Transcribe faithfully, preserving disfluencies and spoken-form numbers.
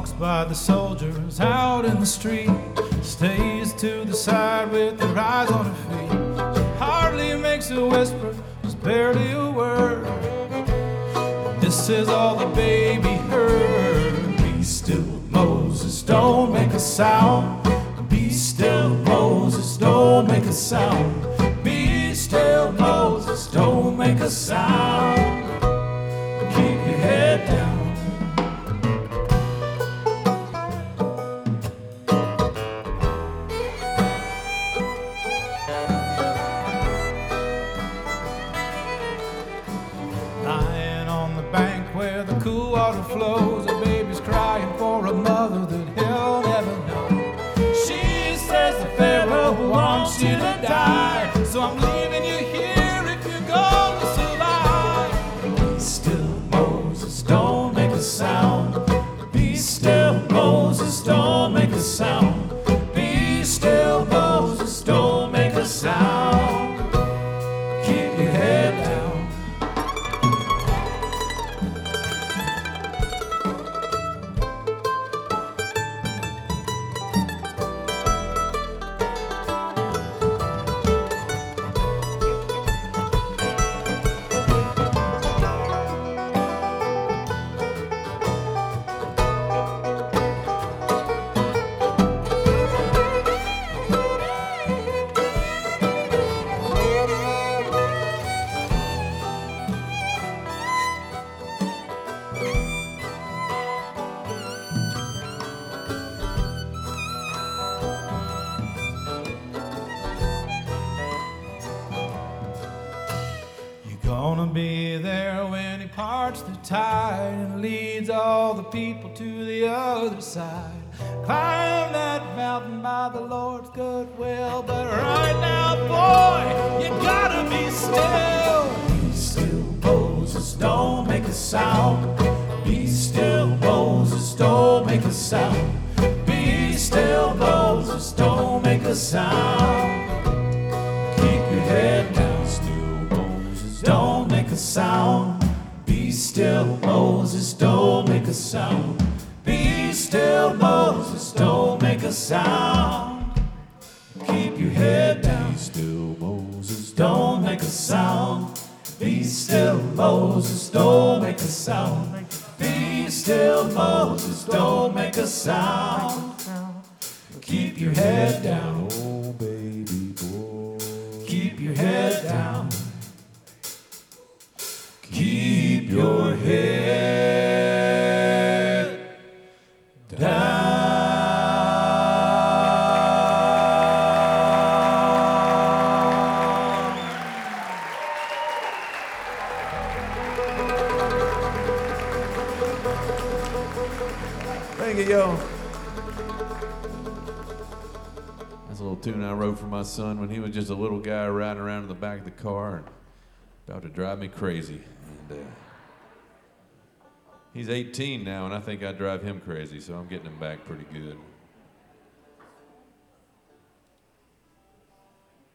walks by the soldiers out in the street, stays to the side with her eyes on her feet. She hardly makes a whisper, there's barely a word. This is all the baby heard. Be still, Moses, don't make a sound. Be still, Moses, don't make a sound. Be still, Moses, don't make a sound. Keep your head down. Lying on the bank where the cool water flows, a baby's crying for a mother that he'll never know. She says the Pharaoh wants you to die, so I'm leaving you here if you're gonna survive. Be still, Moses, don't make a sound. Be still, Moses, don't make a sound. Be still, Moses, don't make a sound. Keep your head down. Gonna be there when he parts the tide and leads all the people to the other side. Climb that mountain by the Lord's goodwill, but right now, boy, you gotta be still. Be still, Moses, don't make a sound. Be still, Moses, don't make a sound. Be still, Moses, don't make a sound. Keep your head down. Don't make a sound. Be still, Moses, don't make a sound. Be still, Moses, don't make a sound. Keep your head down. Be still, Moses, don't make a sound. Be still, Moses, don't make a sound. Be still, Moses, don't make a sound. Keep your head down. Oh, baby boy. Keep your head down. Keep your head down. Thank you, yo. That's a little tune I wrote for my son when he was just a little guy riding around in the back of the car and about to drive me crazy. And, uh, he's eighteen now, and I think I drive him crazy, so I'm getting him back pretty good.